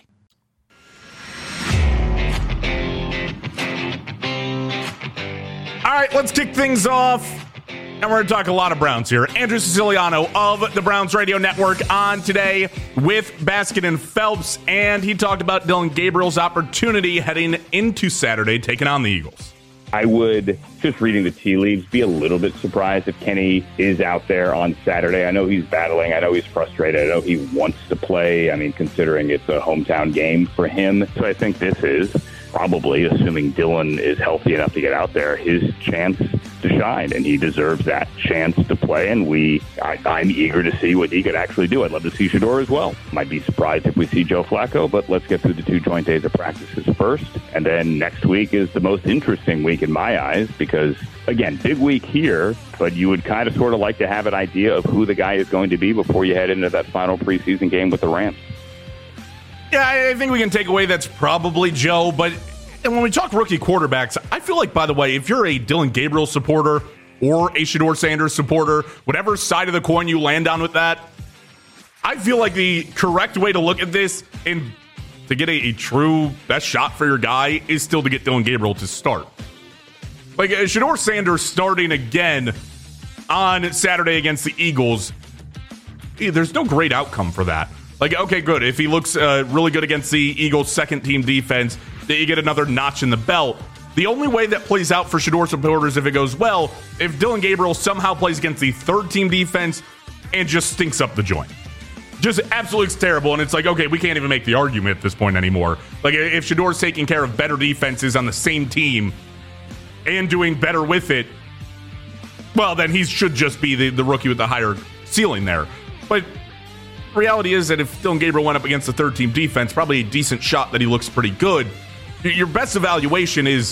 All right, let's kick things off. And we're going to talk a lot of Browns here. Andrew Siciliano of the Browns Radio Network on today with Baskin and Phelps. And he talked about Dillon Gabriel's opportunity heading into Saturday, taking on the Eagles. I would, just reading the tea leaves, be a little bit surprised if Kenny is out there on Saturday. I know he's battling. I know he's frustrated. I know he wants to play. I mean, considering it's a hometown game for him. So I think this is probably, assuming Dillon is healthy enough to get out there, his chance to shine, and he deserves that chance to play. And we, I, I'm eager to see what he could actually do. I'd love to see Shedeur as well. Might be surprised if we see Joe Flacco, but let's get through the two joint days of practices first. And then next week is the most interesting week in my eyes because, again, big week here, but you would kind of sort of like to have an idea of who the guy is going to be before you head into that final preseason game with the Rams. Yeah, I think we can take away that's probably Joe, but and when we talk rookie quarterbacks, I feel like, by the way, if you're a Dillon Gabriel supporter or a Shedeur Sanders supporter, whatever side of the coin you land on with that, I feel like the correct way to look at this and to get a, a true best shot for your guy is still to get Dillon Gabriel to start. Like, uh, Shedeur Sanders starting again on Saturday against the Eagles, there's no great outcome for that. Like, okay, good. If he looks uh, really good against the Eagles' second-team defense, that you get another notch in the belt. The only way that plays out for Shedeur supporters if it goes well, if Dillon Gabriel somehow plays against the third-team defense and just stinks up the joint. Just absolutely terrible, and it's like, okay, we can't even make the argument at this point anymore. Like, if Shedeur's taking care of better defenses on the same team and doing better with it, well, then he should just be the, the rookie with the higher ceiling there. But reality is that if Dillon Gabriel went up against the third-team defense, probably a decent shot that he looks pretty good. Your best evaluation is,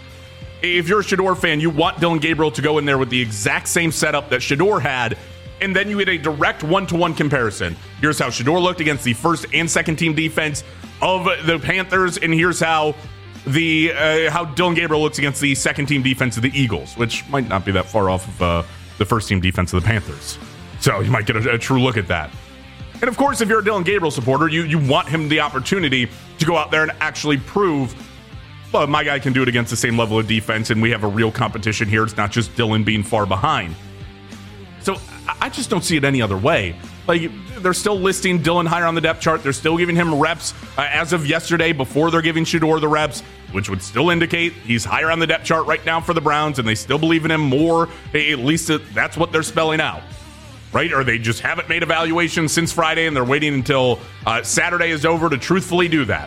if you're a Shedeur fan, you want Dillon Gabriel to go in there with the exact same setup that Shedeur had, and then you get a direct one-to-one comparison. Here's how Shedeur looked against the first and second-team defense of the Panthers, and here's how the uh, how Dillon Gabriel looks against the second-team defense of the Eagles, which might not be that far off of uh, the first-team defense of the Panthers. So you might get a, a true look at that. And of course, if you're a Dillon Gabriel supporter, you, you want him the opportunity to go out there and actually prove, well, my guy can do it against the same level of defense, and we have a real competition here. It's not just Dillon being far behind. So I just don't see it any other way. Like, they're still listing Dillon higher on the depth chart. They're still giving him reps uh, as of yesterday before they're giving Shedeur the reps, which would still indicate he's higher on the depth chart right now for the Browns, and they still believe in him more. At least that's what they're spelling out. Right? Or they just haven't made evaluations since Friday and they're waiting until uh, Saturday is over to truthfully do that.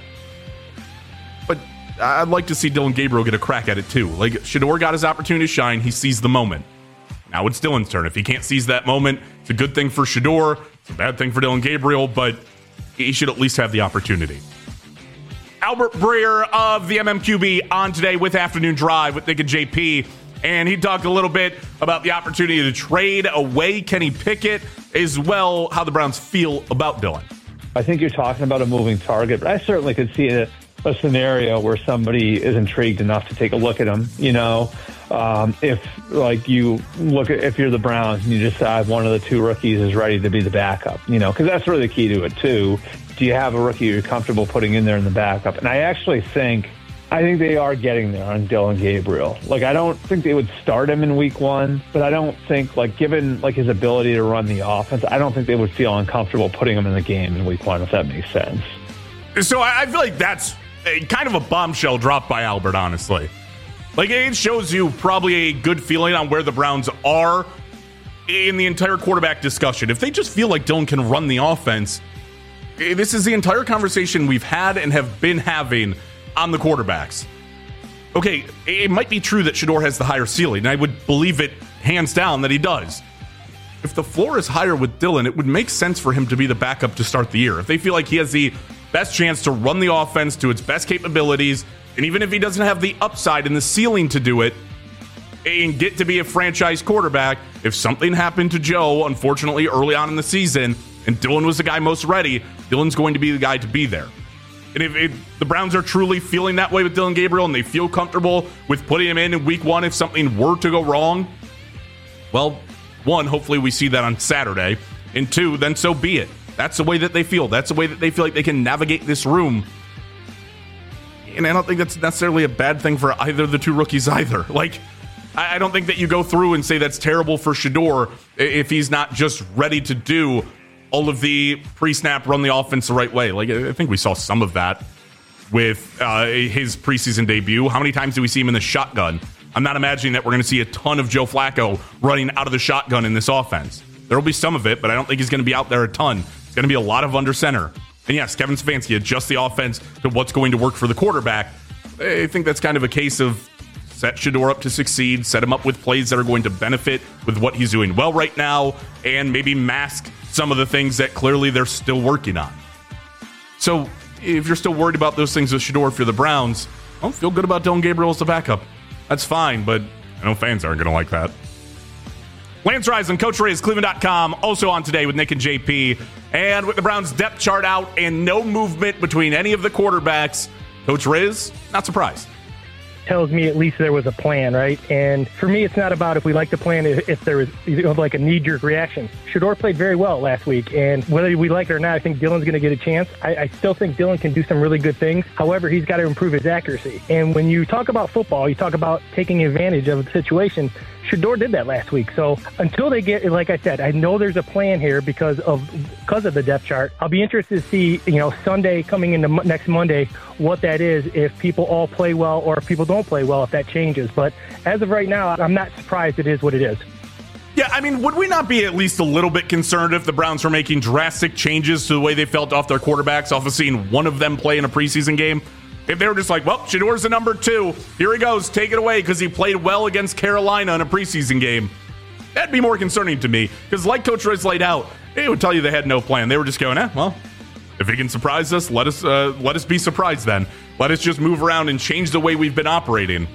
But I'd like to see Dillon Gabriel get a crack at it too. Like, Shedeur got his opportunity to shine. He seized the moment. Now it's Dillon's turn. If he can't seize that moment, it's a good thing for Shedeur. It's a bad thing for Dillon Gabriel, but he should at least have the opportunity. Albert Breer of the M M Q B on today with Afternoon Drive with Nick and J P. And he talked a little bit about the opportunity to trade away Kenny Pickett, as well how the Browns feel about Dillon. I think you're talking about a moving target, but I certainly could see a, a scenario where somebody is intrigued enough to take a look at him. You know, um, if like you look at, if you're the Browns and you decide one of the two rookies is ready to be the backup, you know, because that's really the key to it too. Do you have a rookie you're comfortable putting in there in the backup? And I actually think I think they are getting there on Dillon Gabriel. Like, I don't think they would start him in week one, but I don't think, like, given, like, his ability to run the offense, I don't think they would feel uncomfortable putting him in the game in week one, if that makes sense. So I feel like that's a, kind of a bombshell dropped by Albert, honestly. Like, it shows you probably a good feeling on where the Browns are in the entire quarterback discussion. If they just feel like Dillon can run the offense, this is the entire conversation we've had and have been having on the quarterbacks. Okay, it might be true that Shedeur has the higher ceiling, and I would believe it hands down that he does. If the floor is higher with Dillon, it would make sense for him to be the backup to start the year. If they feel like he has the best chance to run the offense to its best capabilities, and even if he doesn't have the upside and the ceiling to do it, and get to be a franchise quarterback, if something happened to Joe, unfortunately, early on in the season, and Dillon was the guy most ready, Dillon's going to be the guy to be there. And if, if the Browns are truly feeling that way with Dillon Gabriel and they feel comfortable with putting him in in week one if something were to go wrong, Well, one, hopefully we see that on Saturday. And two, then so be it. That's the way that they feel. That's the way that they feel like they can navigate this room. And I don't think that's necessarily a bad thing for either of the two rookies either. Like, I don't think that you go through and say that's terrible for Shedeur if he's not just ready to do all of the pre-snap, run the offense the right way. Like, I think we saw some of that with uh, his preseason debut. How many times do we see him in the shotgun? I'm not imagining that we're going to see a ton of Joe Flacco running out of the shotgun in this offense. There will be some of it, but I don't think he's going to be out there a ton. It's going to be a lot of under center. And yes, Kevin Stefanski adjusts the offense to what's going to work for the quarterback. I think that's kind of a case of set Shedeur up to succeed, set him up with plays that are going to benefit with what he's doing well right now, and maybe mask some of the things that clearly they're still working on. So if you're still worried about those things with Shedeur for the Browns, I don't feel good about Dillon Gabriel as the backup. That's fine, but I know fans aren't going to like that. Lance Rise and Coach Riz, Cleveland dot com, also on today with Nick and J P. And with the Browns depth chart out and no movement between any of the quarterbacks, Coach Riz, not surprised. Tells me at least there was a plan, right? And for me, it's not about if we like the plan, if there was you know, like a knee-jerk reaction. Shedeur played very well last week, and whether we like it or not, I think Dillon's going to get a chance. I, I still think Dillon can do some really good things. However, he's got to improve his accuracy. And when you talk about football, you talk about taking advantage of the situation. Shedeur did that last week. So until they get, like I said, I know there's a plan here because of because of the depth chart. I'll be interested to see, you know, Sunday coming into next Monday, what that is, if people all play well or if people don't play well, if that changes. But as of right now, I'm not surprised it is what it is. Yeah, I mean, would we not be at least a little bit concerned if the Browns were making drastic changes to the way they felt off their quarterbacks, off of seeing one of them play in a preseason game? If they were just like, well, Shedeur's the number two, here he goes, take it away because he played well against Carolina in a preseason game, that'd be more concerning to me. Because like Coach Riz laid out, it would tell you they had no plan. They were just going, eh, well, if he can surprise us, let us uh, let us be surprised then. Let us just move around and change the way we've been operating.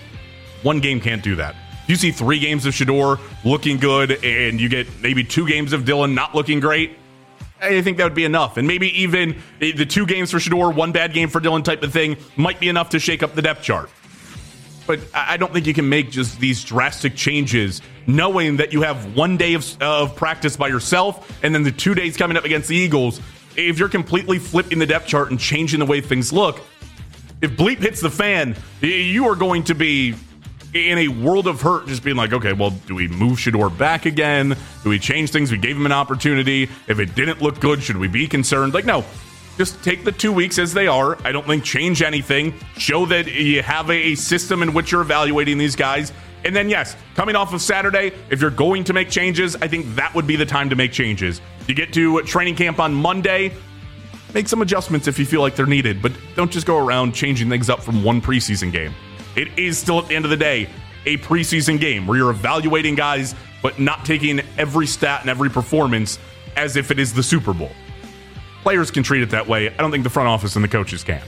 One game can't do that. If you see three games of Shedeur looking good and you get maybe two games of Dillon not looking great, I think that would be enough. And maybe even the two games for Shedeur, one bad game for Dillon type of thing might be enough to shake up the depth chart. But I don't think you can make just these drastic changes knowing that you have one day of, of practice by yourself and then the two days coming up against the Eagles. If you're completely flipping the depth chart and changing the way things look, if bleep hits the fan, you are going to be in a world of hurt, just being like, okay, well, do we move Shedeur back again? Do we change things? We gave him an opportunity. If it didn't look good, should we be concerned? Like, no, just take the two weeks as they are. I don't think change anything. Show that you have a system in which you're evaluating these guys. And then, yes, coming off of Saturday, if you're going to make changes, I think that would be the time to make changes. You get to training camp on Monday, make some adjustments if you feel like they're needed, but don't just go around changing things up from one preseason game. It is still, at the end of the day, a preseason game where you're evaluating guys, but not taking every stat and every performance as if it is the Super Bowl. Players can treat it that way. I don't think the front office and the coaches can.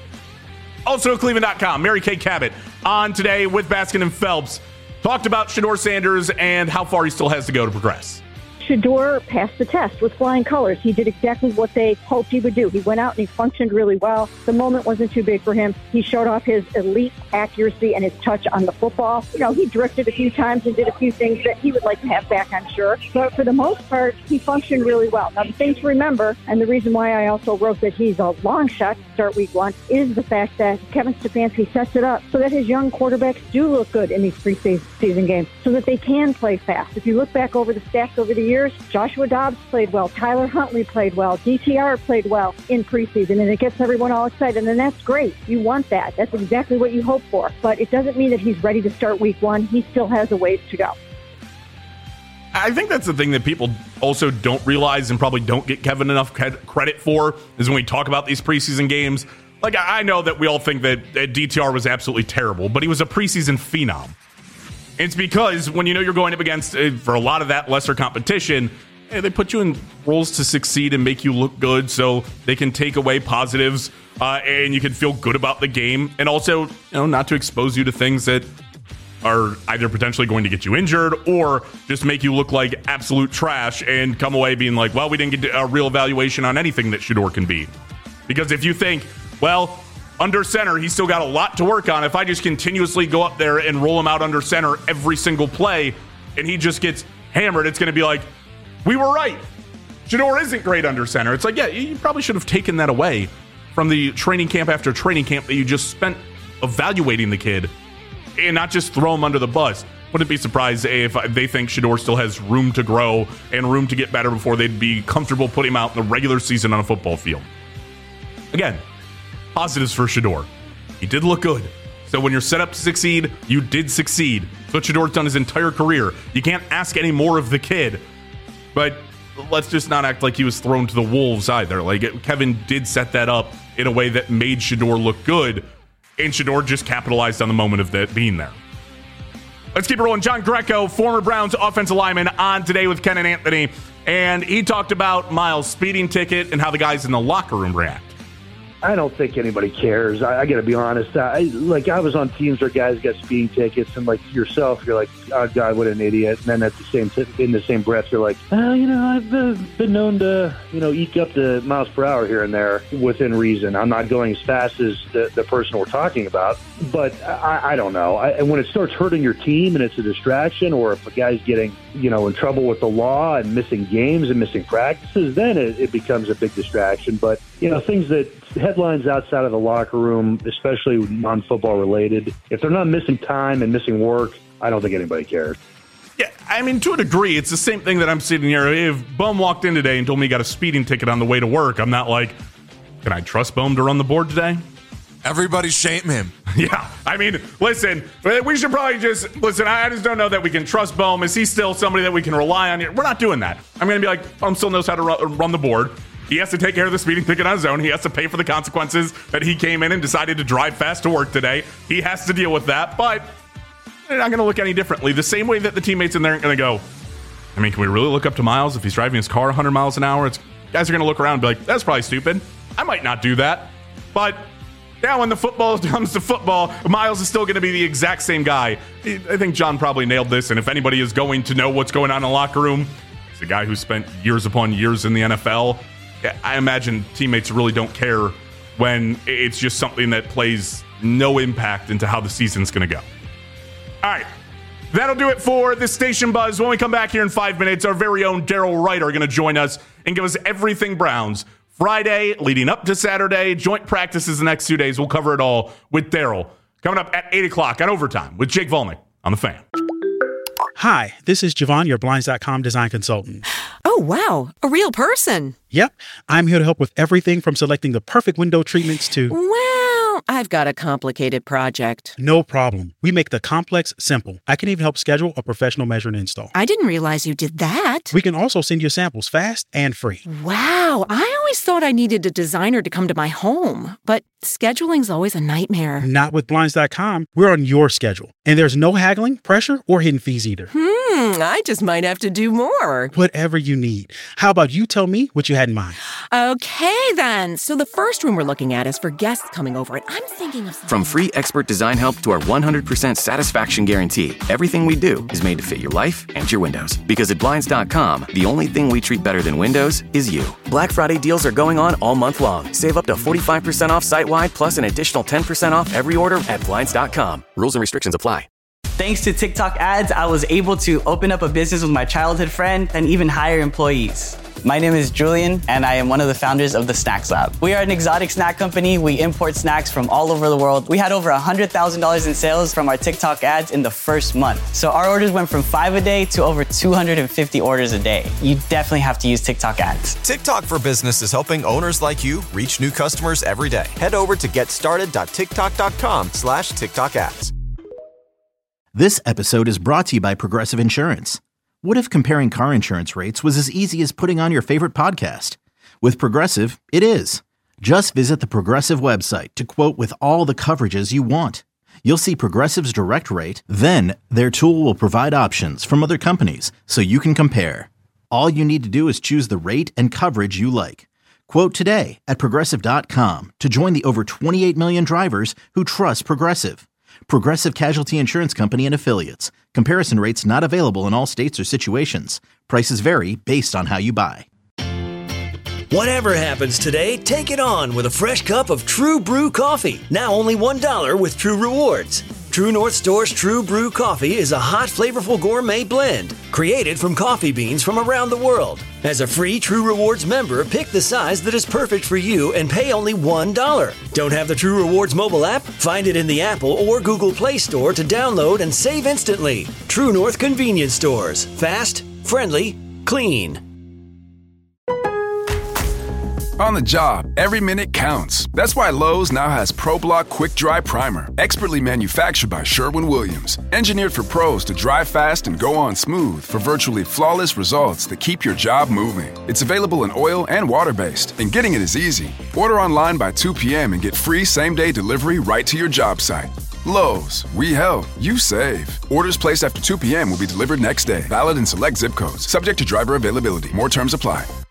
Also, Cleveland dot com, Mary Kay Cabot on today with Baskin and Phelps. Talked about Shedeur Sanders and how far he still has to go to progress. Shedeur passed the test with flying colors. He did exactly what they hoped he would do. He went out and he functioned really well. The moment wasn't too big for him. He showed off his elite accuracy and his touch on the football. You know, he drifted a few times and did a few things that he would like to have back, I'm sure. But for the most part, he functioned really well. Now, the thing to remember, and the reason why I also wrote that he's a long shot to start week one, is the fact that Kevin Stefanski sets it up so that his young quarterbacks do look good in these preseason games so that they can play fast. If you look back over the stats over the years, Joshua Dobbs played well. Tyler Huntley played well. D T R played well in preseason, and it gets everyone all excited, and that's great. You want that. That's exactly what you hope for. But it doesn't mean that he's ready to start week one. He still has a ways to go. I think that's the thing that people also don't realize and probably don't get Kevin enough credit for is when we talk about these preseason games. Like, I know that we all think that D T R was absolutely terrible, but he was a preseason phenom. It's because when you know you're going up against, uh, for a lot of that lesser competition, hey, they put you in roles to succeed and make you look good so they can take away positives uh, and you can feel good about the game. And also, you know, not to expose you to things that are either potentially going to get you injured or just make you look like absolute trash and come away being like, well, we didn't get a real evaluation on anything that Shedeur can be. Because if you think, well, under center, he's still got a lot to work on. If I just continuously go up there and roll him out under center every single play, and he just gets hammered, it's going to be like, we were right. Shedeur isn't great under center. It's like, yeah, you probably should have taken that away from the training camp after training camp that you just spent evaluating the kid and not just throw him under the bus. Wouldn't be surprised if they think Shedeur still has room to grow and room to get better before they'd be comfortable putting him out in the regular season on a football field. Again, positives for Shedeur. He did look good. So when you're set up to succeed, you did succeed. That's what Shedeur's done his entire career. You can't ask any more of the kid. But let's just not act like he was thrown to the wolves either. Like, Kevin did set that up in a way that made Shedeur look good, and Shedeur just capitalized on the moment of that being there. Let's keep it rolling. John Greco, former Browns offensive lineman, on today with Ken and Anthony, and he talked about Miles' speeding ticket and how the guys in the locker room react. I don't think anybody cares. I, I got to be honest. I, like, I was on teams where guys got speeding tickets, and like yourself, you're like, "Oh God, what an idiot!" And then at the same t- in the same breath, you're like, "Oh, you know, I've uh, been known to, you know, eke up the miles per hour here and there within reason. I'm not going as fast as the, the person we're talking about, but I, I don't know. I, and when it starts hurting your team and it's a distraction, or if a guy's getting, you know, in trouble with the law and missing games and missing practices, then it, it becomes a big distraction. But you know, things that headlines outside of the locker room, especially non-football related, if they're not missing time and missing work, I don't think anybody cares. Yeah, I mean, to a degree, it's the same thing that I'm sitting here. If Bohm walked in today and told me he got a speeding ticket on the way to work, I'm not like, can I trust Bohm to run the board today? Everybody shame him. Yeah, I mean, listen, we should probably just, listen, I just don't know that we can trust Bohm. Is he still somebody that we can rely on here? We're not doing that. I'm going to be like, Bohm still knows how to run, run the board. He has to take care of the speeding ticket on his own. He has to pay for the consequences that he came in and decided to drive fast to work today. He has to deal with that, but they're not going to look any differently. The same way that the teammates in there aren't going to go, I mean, can we really look up to Miles if he's driving his car one hundred miles an hour? It's, guys are going to look around and be like, that's probably stupid. I might not do that. But now when the football comes to football, Miles is still going to be the exact same guy. I think John probably nailed this, and if anybody is going to know what's going on in the locker room, it's a guy who spent years upon years in the N F L. I imagine teammates really don't care when it's just something that plays no impact into how the season's going to go. All right, that'll do it for the Station Buzz. When we come back here in five minutes, our very own Daryl Wright are going to join us and give us everything Browns. Friday, leading up to Saturday, joint practices the next two days. We'll cover it all with Daryl. Coming up at eight o'clock on Overtime with Jake Volnick on The Fan. Hi, this is Javon, your Blinds dot com design consultant. Oh, wow. A real person. Yep. I'm here to help with everything from selecting the perfect window treatments to... Well, I've got a complicated project. No problem. We make the complex simple. I can even help schedule a professional measure and install. I didn't realize you did that. We can also send you samples fast and free. Wow. I always thought I needed a designer to come to my home, but scheduling's always a nightmare. Not with Blinds dot com. We're on your schedule. And there's no haggling, pressure, or hidden fees either. Hmm, I just might have to do more. Whatever you need. How about you tell me what you had in mind? Okay, then. So the first room we're looking at is for guests coming over, and I'm thinking of something. From free expert design help to our one hundred percent satisfaction guarantee, everything we do is made to fit your life and your windows. Because at Blinds dot com, the only thing we treat better than windows is you. Black Friday deals are going on all month long. Save up to forty-five percent off site-wide, plus an additional ten percent off every order at Blinds dot com. Rules and restrictions apply. Thanks to TikTok ads, I was able to open up a business with my childhood friend and even hire employees. My name is Julian, and I am one of the founders of the Snacks Lab. We are an exotic snack company. We import snacks from all over the world. We had over one hundred thousand dollars in sales from our TikTok ads in the first month. So our orders went from five a day to over two hundred fifty orders a day. You definitely have to use TikTok ads. TikTok for Business is helping owners like you reach new customers every day. Head over to getstarted.tiktok.com slash TikTok ads. This episode is brought to you by Progressive Insurance. What if comparing car insurance rates was as easy as putting on your favorite podcast? With Progressive, it is. Just visit the Progressive website to quote with all the coverages you want. You'll see Progressive's direct rate, then their tool will provide options from other companies so you can compare. All you need to do is choose the rate and coverage you like. Quote today at Progressive dot com to join the over twenty-eight million drivers who trust Progressive. Progressive Casualty Insurance Company and Affiliates. Comparison rates not available in all states or situations. Prices vary based on how you buy. Whatever happens today, take it on with a fresh cup of True Brew coffee. Now only one dollar with True Rewards. True North Store's True Brew Coffee is a hot, flavorful gourmet blend created from coffee beans from around the world. As a free True Rewards member, pick the size that is perfect for you and pay only one dollar. Don't have the True Rewards mobile app? Find it in the Apple or Google Play Store to download and save instantly. True North Convenience Stores. Fast, friendly, clean. On the job, every minute counts. That's why Lowe's now has ProBlock Quick Dry Primer, expertly manufactured by Sherwin-Williams. Engineered for pros to dry fast and go on smooth for virtually flawless results that keep your job moving. It's available in oil and water-based, and getting it is easy. Order online by two p.m. and get free same-day delivery right to your job site. Lowe's, we help, you save. Orders placed after two p.m. will be delivered next day. Valid in select zip codes. Subject to driver availability. More terms apply.